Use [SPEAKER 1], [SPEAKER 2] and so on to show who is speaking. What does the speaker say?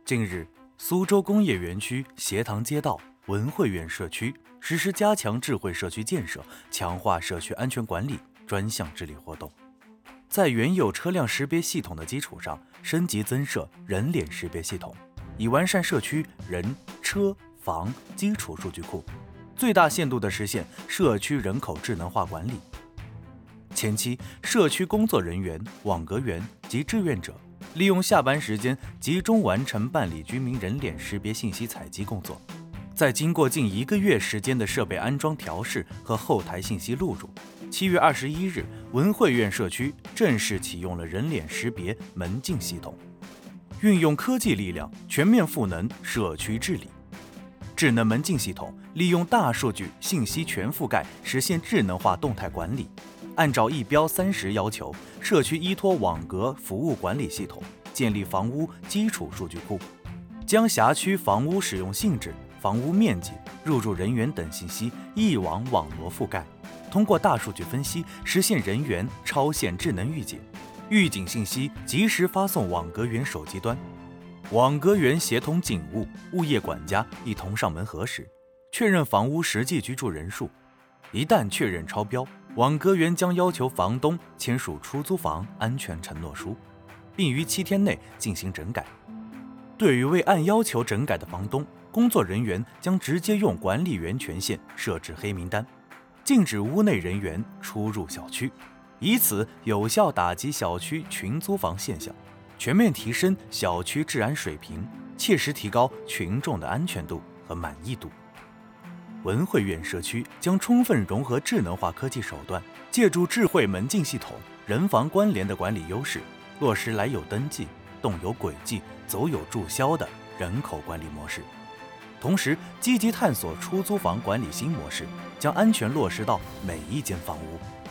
[SPEAKER 1] 近日，苏州工业园区协塘街道文汇苑社区实施加强智慧社区建设、强化社区安全管理专项治理活动，在原有车辆识别系统的基础上，升级增设人脸识别系统，以完善社区人、车、房基础数据库，最大限度地实现社区人口智能化管理。前期，社区工作人员、网格员及志愿者利用下班时间集中完成办理居民人脸识别信息采集工作。在经过近1个月时间的设备安装调试和后台信息录入，7月21日，文汇苑社区正式启用了人脸识别门禁系统，运用科技力量全面赋能社区治理。智能门禁系统利用大数据信息全覆盖，实现智能化动态管理。按照1标30要求，社区依托网格服务管理系统建立房屋基础数据库，将辖区房屋使用性质、房屋面积、入住人员等信息一网网罗覆盖，通过大数据分析，实现人员超限智能预警，预警信息及时发送网格员手机端，网格员协同警务、物业管家一同上门核实，确认房屋实际居住人数。一旦确认超标，网格员将要求房东签署出租房安全承诺书，并于7天内进行整改。对于未按要求整改的房东，工作人员将直接用管理员权限设置黑名单，禁止屋内人员出入小区，以此有效打击小区群租房现象，全面提升小区治安水平，切实提高群众的安全度和满意度。文汇苑社区将充分融合智能化科技手段，借助智慧门禁系统、人房关联的管理优势，落实来有登记、动有轨迹、走有注销的人口管理模式。同时，积极探索出租房管理新模式，将安全落实到每一间房屋。